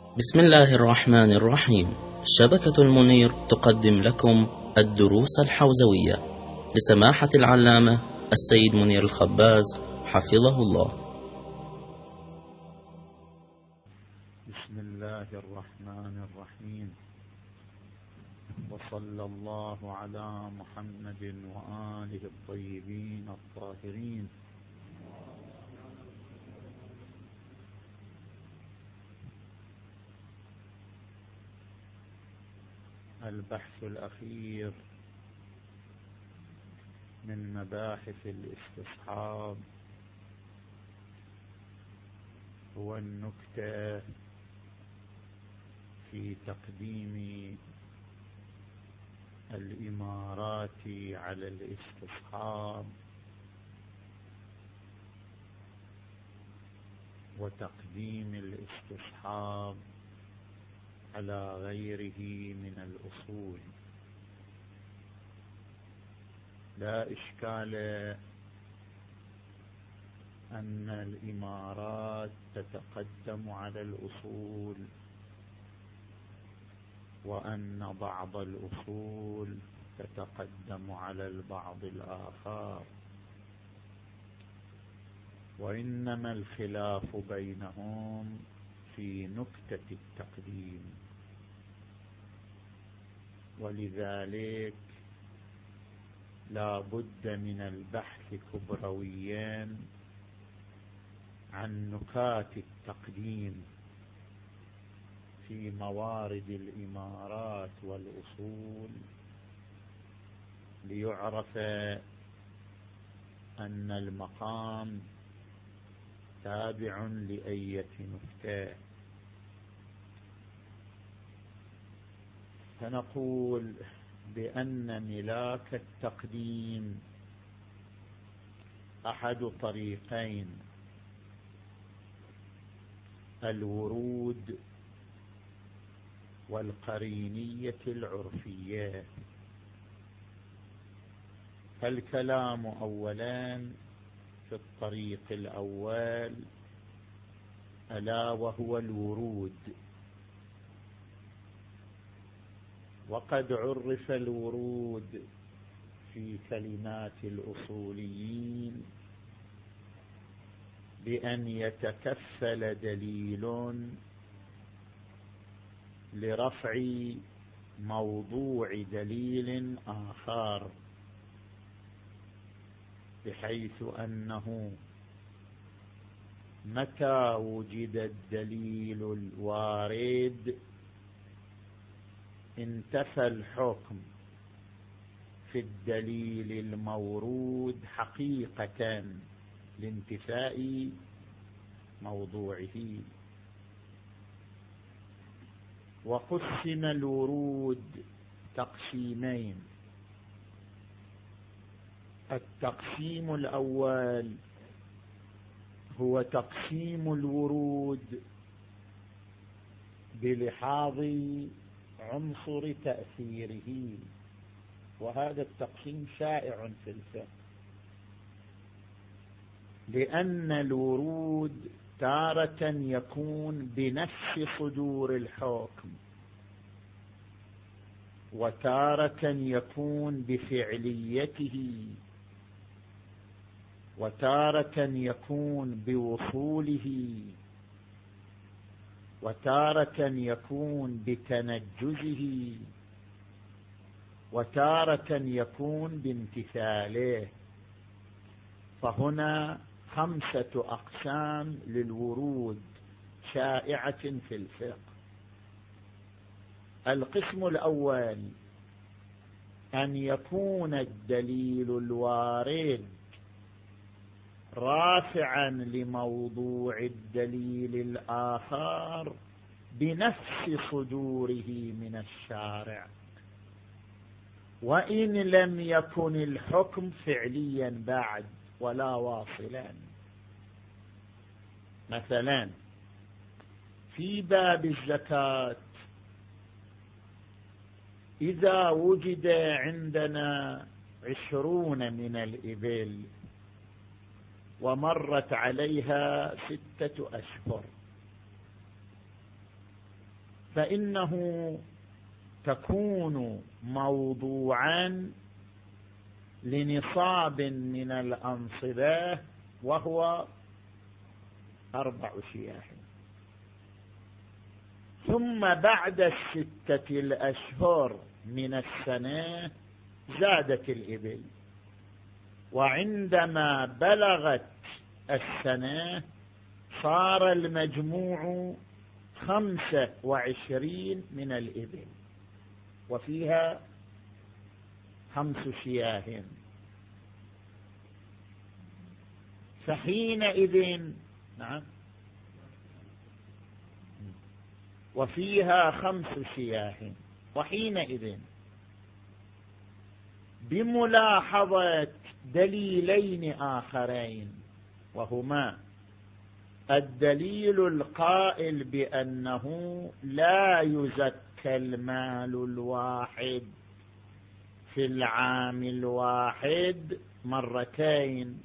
بسم الله الرحمن الرحيم. شبكة المنير تقدم لكم الدروس الحوزوية لسماحة العلامة السيد منير الخباز حفظه الله. بسم الله الرحمن الرحيم، وصلى الله على محمد وآله الطيبين الطاهرين. البحث الأخير من مباحث الاستصحاب هو النكتة في تقديم الإمارات على الاستصحاب وتقديم الاستصحاب على غيره من الأصول. لا إشكال أن الإمارات تتقدم على الأصول، وأن بعض الأصول تتقدم على البعض الآخر، وإنما الخلاف بينهم في نكتة التقديم. ولذلك لا بد من البحث كبرويا عن نكات التقديم في موارد الإمارات والأصول، ليعرف أن المقام تابع لأية نكتة. فنقول بأن ملاك التقديم أحد طريقين: الورود والقرينية العرفية. فالكلام أولا في الطريق الأول، ألا وهو الورود. وقد عرف الورود في كلمات الأصوليين بأن يتكفل دليل لرفع موضوع دليل آخر، بحيث أنه متى وجد الدليل الوارد انتفى الحكم في الدليل المورود حقيقة لانتفاء موضوعه. وقسم الورود تقسيمين: التقسيم الأول هو تقسيم الورود بلحاظ عنصر تأثيره، وهذا التقسيم شائع في الفقه، لأن الورود تارة يكون بنفس صدور الحكم، وتارة يكون بفعليته، وتارة يكون بوصوله، وتارة يكون بتنجزه، وتارة يكون بامتثاله. فهنا 5 أقسام للورود شائعة في الفقه. القسم الأول أن يكون الدليل الوارد رافعا لموضوع الدليل الآخر بنفس صدوره من الشارع، وإن لم يكن الحكم فعليا بعد ولا واصلا. مثلا في باب الزكاة، إذا وجد عندنا 20 من الإبل ومرت عليها 6 أشهر، فإنه تكون موضوعا لنصاب من الأنصبة وهو 4 شياه. ثم بعد 6 الأشهر من السنة زادت الإبل، وعندما بلغت السنة صار المجموع 25 من الإبل، وفيها 5 شياه. فحينئذ نعم وفيها 5 شياه. وحينئذ بملاحظة دليلين آخرين، وهما الدليل القائل بأنه لا يزكى المال الواحد في العام الواحد مرتين،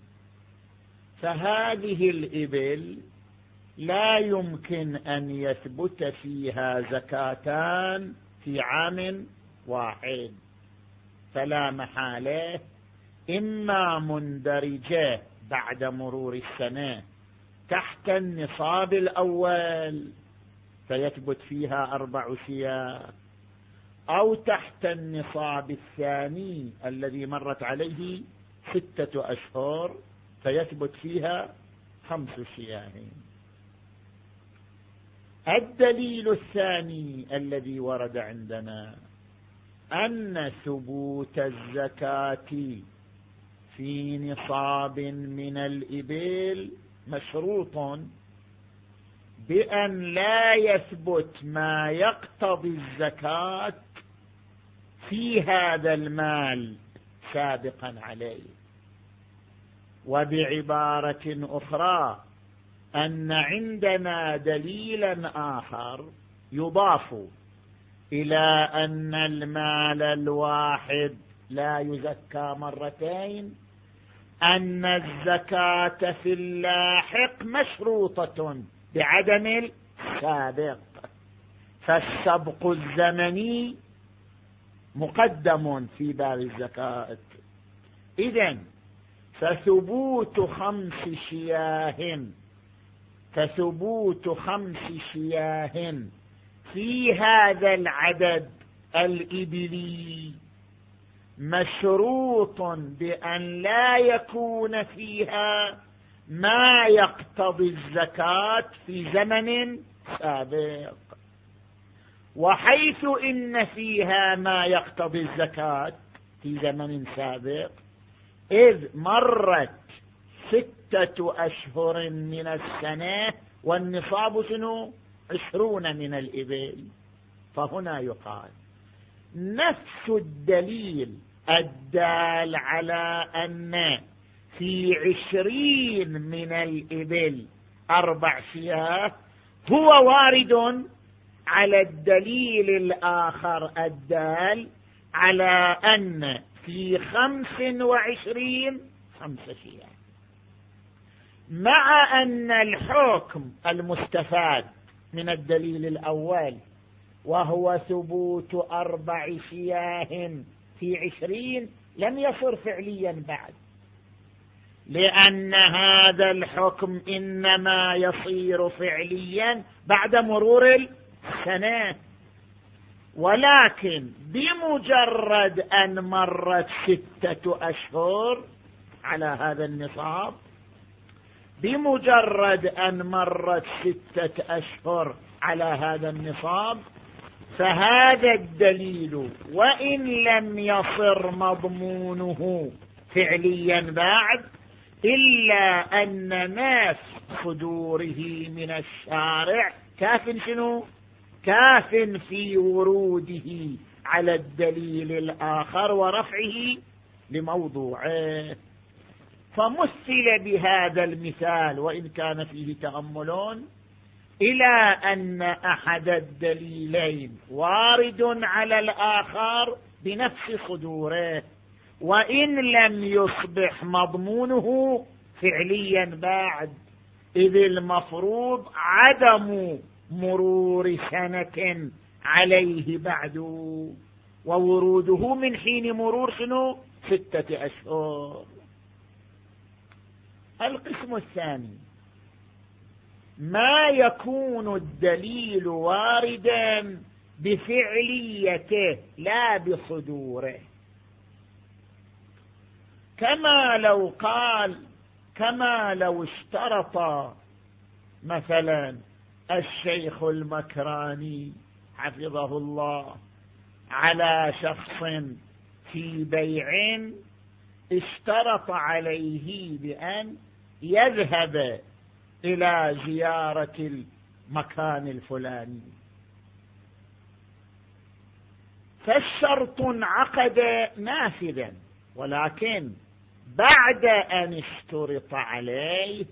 فهذه الإبل لا يمكن أن يثبت فيها زكاتان في عام واحد، فلا محالة إما مندرجة بعد مرور السنة تحت النصاب الأول فيثبت فيها 4 شياه، أو تحت النصاب الثاني الذي مرت عليه 6 أشهر فيثبت فيها 5 شياه. الدليل الثاني الذي ورد عندنا أن ثبوت الزكاة في نصاب من الإبل مشروط بأن لا يثبت ما يقتضي الزكاة في هذا المال سابقا عليه. وبعبارة أخرى أن عندنا دليلا آخر يضاف إلى أن المال الواحد لا يزكى مرتين، أن الزكاة في اللاحق مشروطة بعدم السابق، فالسبق الزمني مقدم في باب الزكاة. إذن فثبوت 5 شياه في هذا العدد الإبلي مشروط بأن لا يكون فيها ما يقتضي الزكاة في زمن سابق، وحيث إن فيها ما يقتضي الزكاة في زمن سابق إذ مرت 6 أشهر من السنة والنصاب 20 من الإبل، فهنا يقال نفس الدليل الدال على أن في 20 من الإبل 4 شياه هو وارد على الدليل الآخر الدال على أن في 25 5 شياه، مع أن الحكم المستفاد من الدليل الأول وهو ثبوت 4 شياه في 20 لم يصر فعليا بعد، لأن هذا الحكم إنما يصير فعليا بعد مرور السنة، ولكن بمجرد أن مرت 6 أشهر على هذا النصاب، بمجرد أن مرت 6 أشهر على هذا النصاب، فهذا الدليل وإن لم يصر مضمونه فعليا بعد، إلا أن ناس صدوره من الشارع كاف في وروده على الدليل الآخر ورفعه لموضوعه. فمثل بهذا المثال وإن كان فيه تأمل إلى أن أحد الدليلين وارد على الآخر بنفس صدوره، وإن لم يصبح مضمونه فعليا بعد، إذ المفروض عدم مرور مرور سنة عليه بعد، ووروده من حين مرور 6 أشهر. القسم الثاني ما يكون الدليل واردا بفعليته لا بصدوره، كما لو اشترط مثلا الشيخ المكراني حفظه الله على شخص في بيع، اشترط عليه بأن يذهب إلى زيارة المكان الفلاني، فالشرط انعقد نافذا، ولكن بعد أن اشترط عليه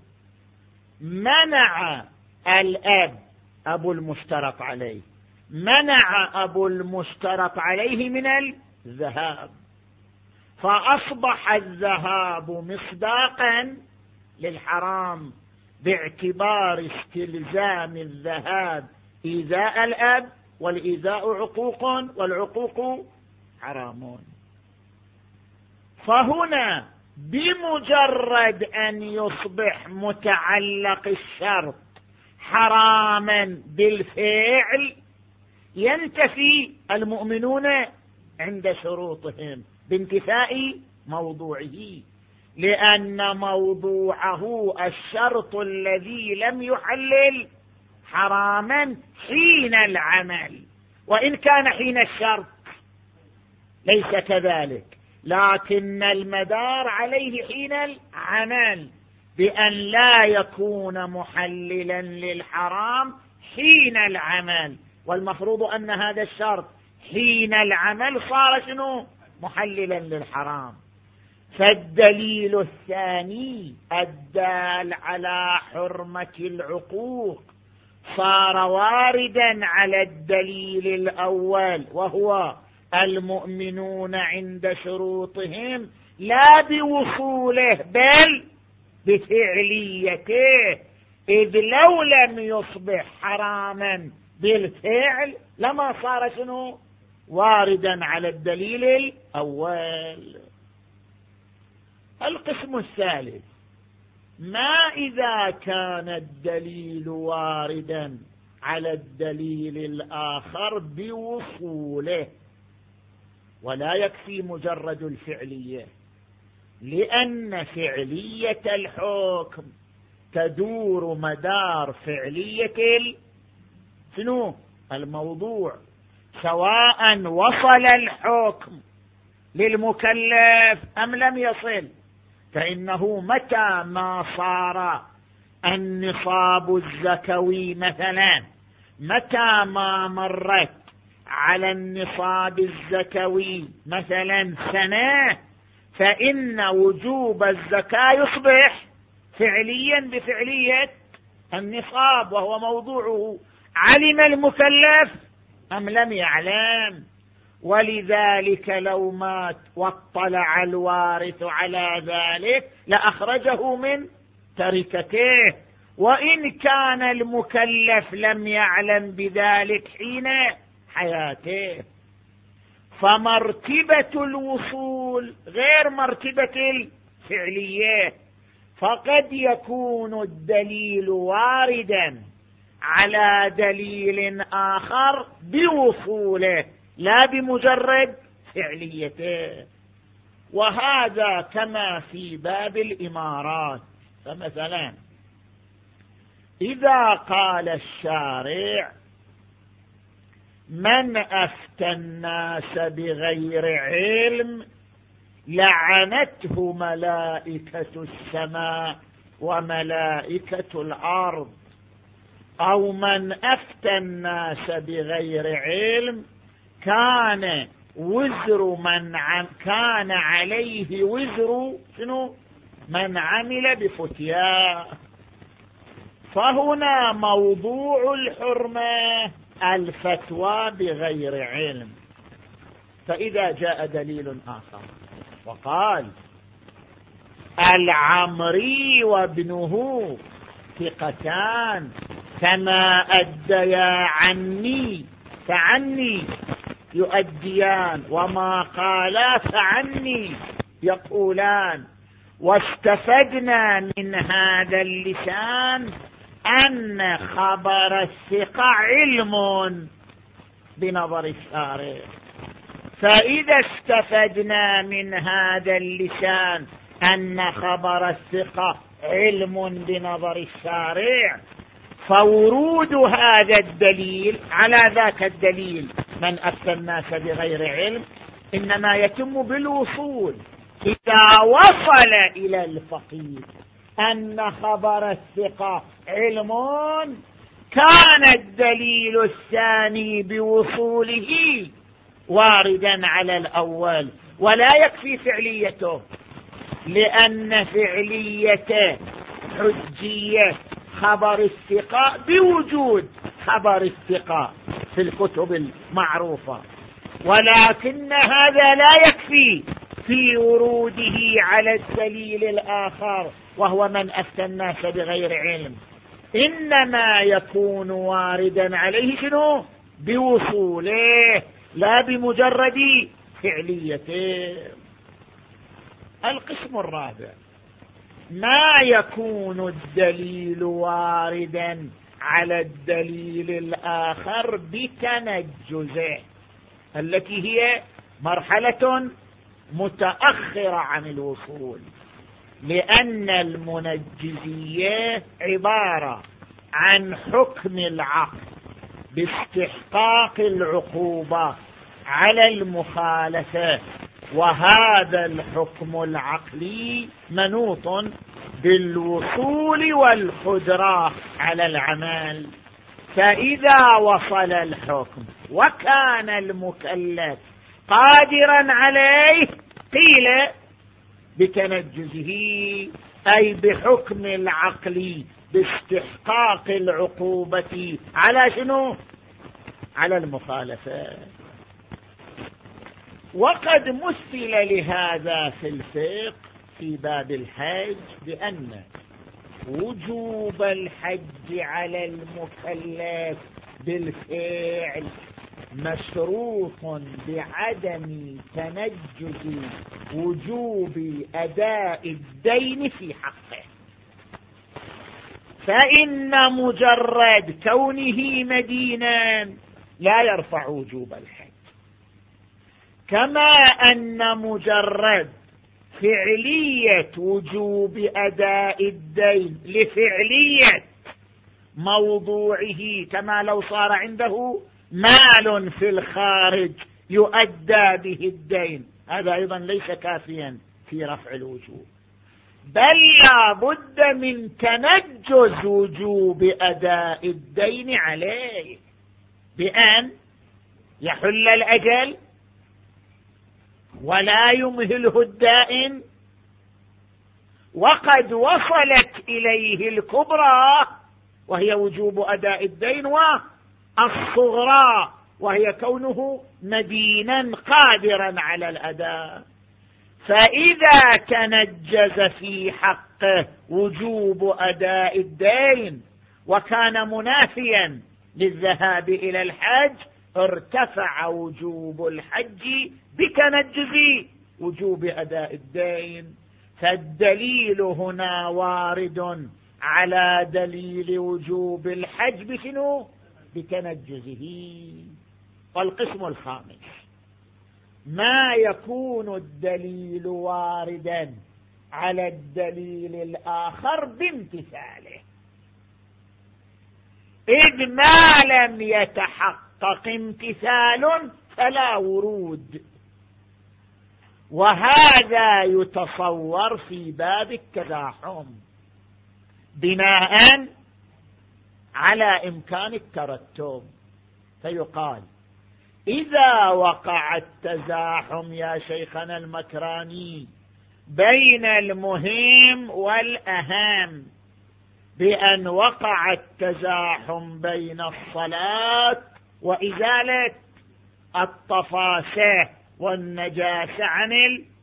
منع الأب أبو المشترط عليه، منع أبو المشترط عليه من الذهاب، فأصبح الذهاب مصداقا للحرام باعتبار استلزام الذهاب إيذاء الأب، والإيذاء عقوق، والعقوق حرام. فهنا بمجرد أن يصبح متعلق الشرط حراما بالفعل ينتفي المؤمنون عند شروطهم بانتفاء موضوعه، لأن موضوعه الشرط الذي لم يحلل حراما حين العمل، وإن كان حين الشرط ليس كذلك، لكن المدار عليه حين العمل بأن لا يكون محللا للحرام حين العمل، والمفروض أن هذا الشرط حين العمل صار محللا للحرام. فالدليل الثاني الدال على حرمة العقوق صار واردا على الدليل الأول، وهو المؤمنون عند شروطهم لا بوصوله بل بفعليته، إذ لو لم يصبح حراما بالفعل لما صار واردا على الدليل الأول. القسم الثالث ما إذا كان الدليل واردا على الدليل الآخر بوصوله، ولا يكفي مجرد الفعلية، لأن فعلية الحكم تدور مدار فعلية الموضوع، سواء وصل الحكم للمكلف أم لم يصل، فإنه متى ما صار النصاب الزكوي مثلا، متى ما مرت على النصاب الزكوي مثلا سنة، فإن وجوب الزكاة يصبح فعليا بفعلية النصاب، وهو موضوعه علم المكلف أم لم يعلم. ولذلك لو مات واطلع الوارث على ذلك لأخرجه من تركته، وإن كان المكلف لم يعلم بذلك حين حياته. فمرتبة الوصول غير مرتبة الفعلية، فقد يكون الدليل واردا على دليل آخر بوصوله لا بمجرد فعليته، وهذا كما في باب الإمارات. فمثلا إذا قال الشارع من أفتى الناس بغير علم لعنته ملائكة السماء وملائكة الأرض، أو من أفتى الناس بغير علم كان عليه وزر من عمل بفتياه. فهنا موضوع الحرمة الفتوى بغير علم. فإذا جاء دليل آخر وقال العمري وابنه ثقتان كما أديا عني فعني يؤديان، وما قالا فعني يقولان. واستفدنا من هذا اللسان أن خبر الثقة علم بنظر الشارع. فإذا استفدنا من هذا اللسان أن خبر الثقة علم بنظر الشارع، فورود هذا الدليل على ذاك الدليل من أفتى الناس بغير علم إنما يتم بالوصول. إذا وصل إلى الفقيه أن خبر الثقة علم، كان الدليل الثاني بوصوله واردا على الأول، ولا يكفي فعليته، لأن فعليته حجية خبر الثقة بوجود خبر الثقة في الكتب المعروفة، ولكن هذا لا يكفي في وروده على الدليل الآخر وهو من أفتى الناس بغير علم، إنما يكون واردا عليه شنو؟ بوصوله، لا بمجرد فعليته. القسم الرابع: ما يكون الدليل واردا على الدليل الآخر بتنجزه، التي هي مرحلة متأخرة عن الوصول، لأن المنجزية عبارة عن حكم العقل باستحقاق العقوبة على المخالفة، وهذا الحكم العقلي منوط بالوصول والقدرة على العمل. فإذا وصل الحكم وكان المكلف قادرا عليه قيل بتنجزه، أي بحكم العقل باستحقاق العقوبة على شنو؟ على المخالفة. وقد مثل لهذا في الفقه في باب الحج بأن وجوب الحج على المكلف بالفعل مشروط بعدم تنجز وجوب أداء الدين في حقه، فإن مجرد كونه مدينا لا يرفع وجوب الحج، كما أن مجرد فعلية وجوب أداء الدين لفعلية موضوعه، كما لو صار عنده مال في الخارج يؤدى به الدين، هذا أيضا ليس كافيا في رفع الوجوب، بل لا بد من تنجز وجوب أداء الدين عليه بأن يحل الأجل ولا يمهله الدائن، وقد وصلت إليه الكبرى وهي وجوب أداء الدين، والصغرى وهي كونه مدينا قادرا على الأداء. فإذا تنجز في حقه وجوب أداء الدين وكان منافيا للذهاب إلى الحج، ارتفع وجوب الحج بتنجز وجوب أداء الدين. فالدليل هنا وارد على دليل وجوب الحج بشنو؟ بتنجزه. والقسم الخامس: ما يكون الدليل واردا على الدليل الآخر بامتثاله، إذ ما لم يتحقق امتثال فلا ورود، وهذا يتصور في باب التزاحم بناء على إمكان الترتب، فيقال إذا وقع التزاحم يا شيخنا المكراني بين المهم والأهم، بأن وقع التزاحم بين الصلاة وإزالة الطفاشة والنجاسة عن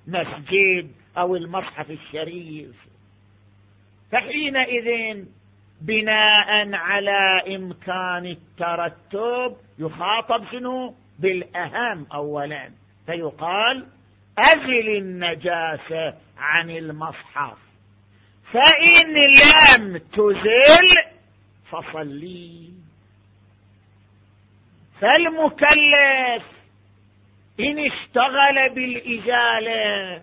المسجد أو المصحف الشريف، فحينئذ بناء على إمكان الترتب يخاطب شنو؟ بالأهم أولا، فيقال أزل النجاسة عن المصحف، فإن لم تزل فصلي. فالمكلف إن اشتغل بالإزالة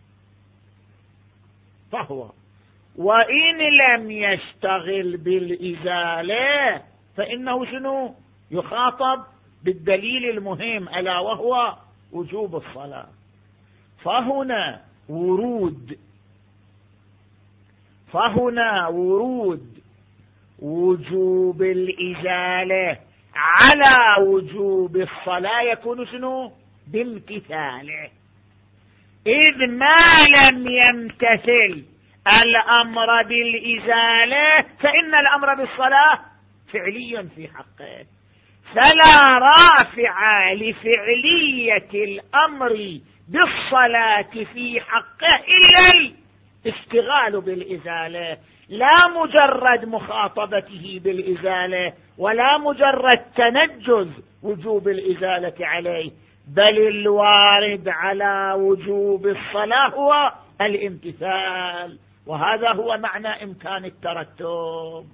فهو، وإن لم يشتغل بالإزالة فإنه شنو؟ يخاطب بالدليل المهم ألا وهو وجوب الصلاة. فهنا ورود وجوب الإزالة على وجوب الصلاة يكون شنو؟ بامتثاله، إذ ما لم يمتثل الأمر بالإزالة فإن الأمر بالصلاة فعلي في حقه، فلا رافع لفعلية الأمر بالصلاة في حقه إلا الاشتغال بالإزالة، لا مجرد مخاطبته بالإزالة ولا مجرد تنجز وجوب الإزالة عليه، بل الوارد على وجوب الصلاة هو الامتثال، وهذا هو معنى إمكان الترتب.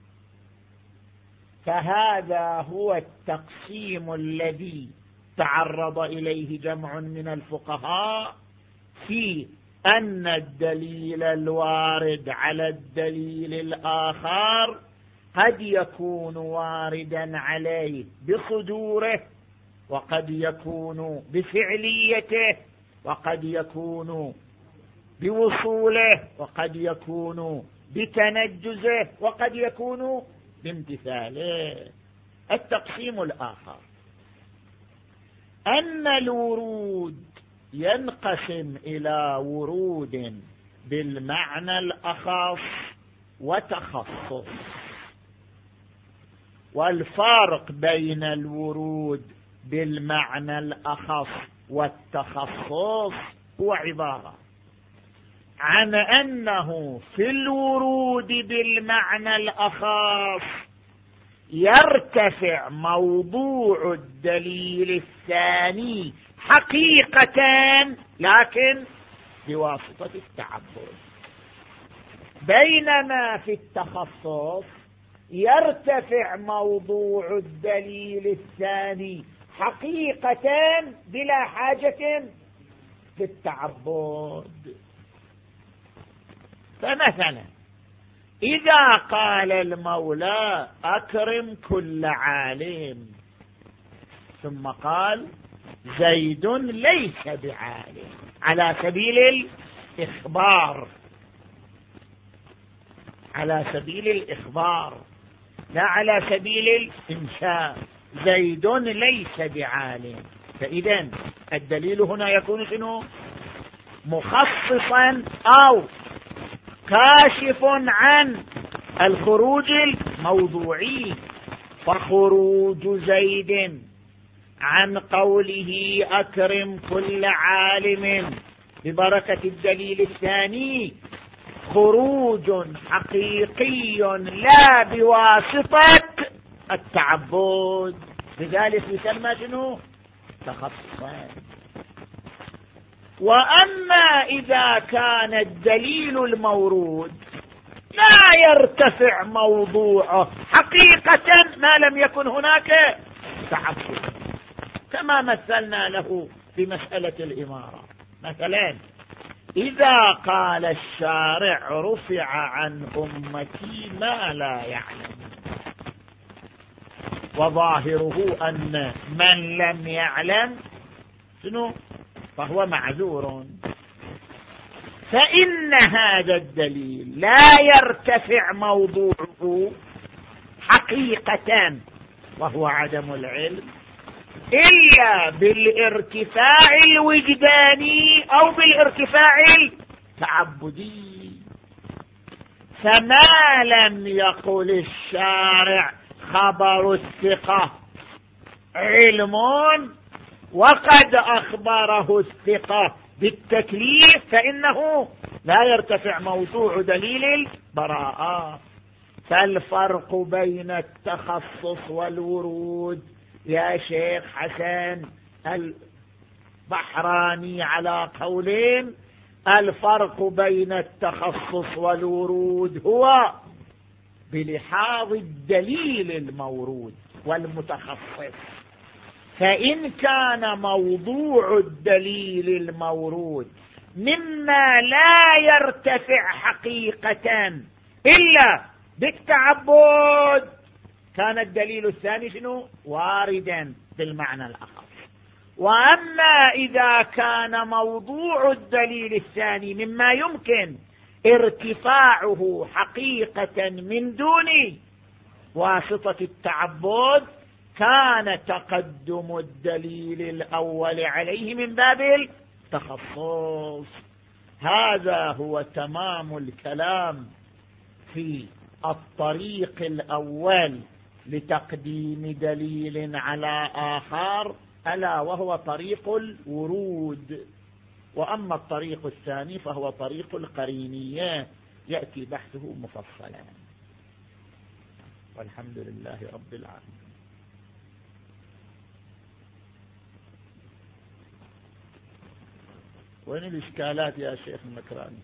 فهذا هو التقسيم الذي تعرض إليه جمع من الفقهاء في أن الدليل الوارد على الدليل الآخر قد يكون واردا عليه بصدوره، وقد يكون بفعليته، وقد يكون بوصوله، وقد يكون بتنجزه، وقد يكون بامتثاله. التقسيم الآخر أن الورود ينقسم إلى ورود بالمعنى الأخص وتخصص، والفرق بين الورود بالمعنى الأخص والتخصص هو عبارة عن أنه في الورود بالمعنى الأخص يرتفع موضوع الدليل الثاني حقيقة لكن بواسطة التعبد، بينما في التخصص يرتفع موضوع الدليل الثاني حقيقة بلا حاجة للتعبد. فمثلا إذا قال المولى أكرم كل عالم، ثم قال زيد ليس بعالم، على سبيل الإخبار، لا على سبيل الإنشاء، زيد ليس بعالم، فإذا الدليل هنا يكون شنو؟ مخصصا أو كاشف عن الخروج الموضوعي. فخروج زيد عن قوله أكرم كل عالم ببركة الدليل الثاني خروج حقيقي لا بواسطة التعبد، لذلك يسمى شنو؟ تخصصا. وأما إذا كان الدليل المورود لا يرتفع موضوعه حقيقة ما لم يكن هناك تعبد، كما مثلنا له في مسألة الإمارة. مثلا إذا قال الشارع رفع عن أمتي ما لا يعلم، وظاهره أن من لم يعلم شنو؟ فهو معذور، فإن هذا الدليل لا يرتفع موضوعه حقيقة وهو عدم العلم إلا بالارتفاع الوجداني أو بالارتفاع التعبدي. فما لم يقل الشارع خبر الثقة علم وقد أخبره الثقة بالتكليف فإنه لا يرتفع موضوع دليل البراءة. فالفرق بين التخصص والورود يا شيخ حسن البحراني على قولين. الفرق بين التخصص والورود هو بلحاظ الدليل المورود والمتخصص. فإن كان موضوع الدليل المورود مما لا يرتفع حقيقة إلا بالتعبد كان الدليل الثاني شنو؟ واردا بالمعنى الآخر. وأما إذا كان موضوع الدليل الثاني مما يمكن ارتفاعه حقيقة من دون واسطة التعبد كان تقدم الدليل الأول عليه من باب التخصص. هذا هو تمام الكلام في الطريق الأول لتقديم دليل على آخر، ألا وهو طريق الورود. وأما الطريق الثاني فهو طريق القرينية يأتي بحثه مفصلا. والحمد لله رب العالمين. وين الإشكالات يا شيخ المكراني؟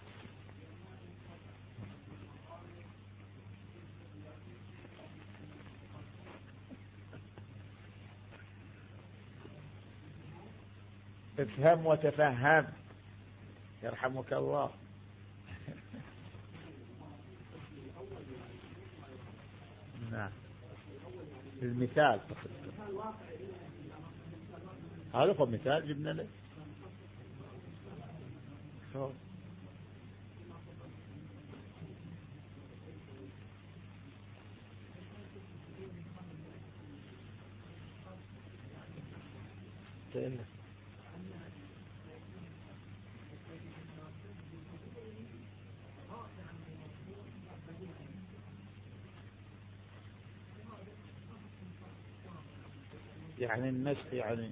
افهم وتفهم يرحمك الله. نعم المثال هذا هو مثال جبنا له. يعني النسخ، يعني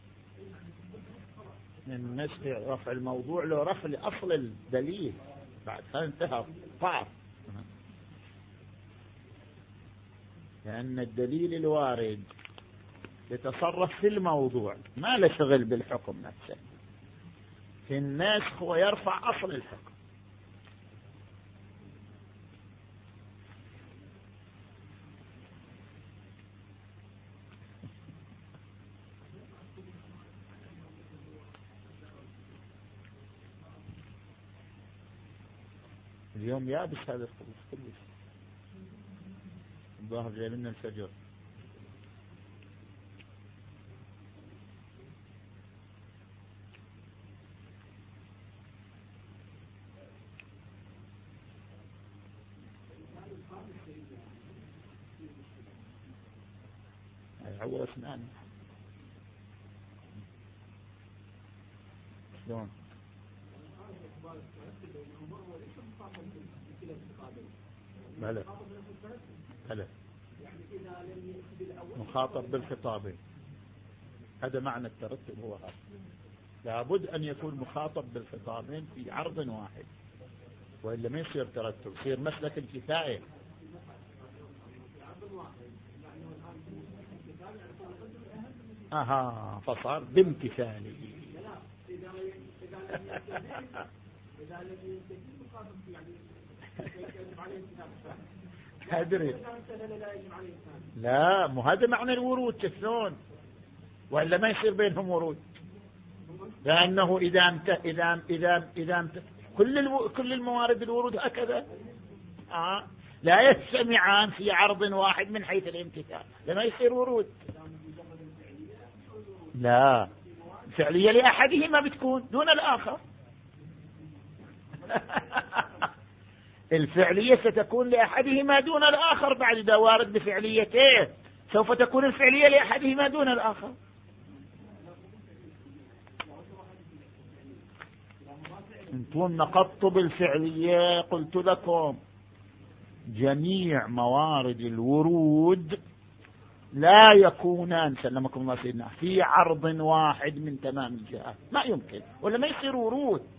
النسخ رفع الموضوع له رفع لأصل الدليل بعد انتهى طعف. لأن الدليل الوارد يتصرف في الموضوع ما له شغل بالحكم نفسه. في النسخ هو يرفع أصل الحكم. اليوم يابس هذا الخبز كلش. الظاهر جاي لنا الفجر. هو اسنان شلون؟ بلى بلى مخاطب بالخطابين. هذا معنى الترتب هو هذا. لابد أن يكون مخاطب بالخطابين في عرض واحد، وإلا ما يصير ترتب، يصير مسلك الكفاية. فصار بامتثاله. أدري لا، مو هذا معنى الورود شلون، وإلا ما يصير بينهم ورود. لأنه إذا كل الموارد الورود هكذا لا يجتمعان في عرض واحد من حيث الامتثال، لما يصير ورود. لا، فعلية لأحدهما بتكون دون الآخر. الفعلية ستكون لأحدهما دون الآخر بعد إذا وارد بفعليته، سوف تكون الفعلية لأحدهما دون الآخر. انتم نقضتوا بالفعلية. قلت لكم جميع موارد الورود لا يكونان سلمكم الله سيدنا في عرض واحد من تمام الجهات، ما يمكن، ولا ما يصير ورود.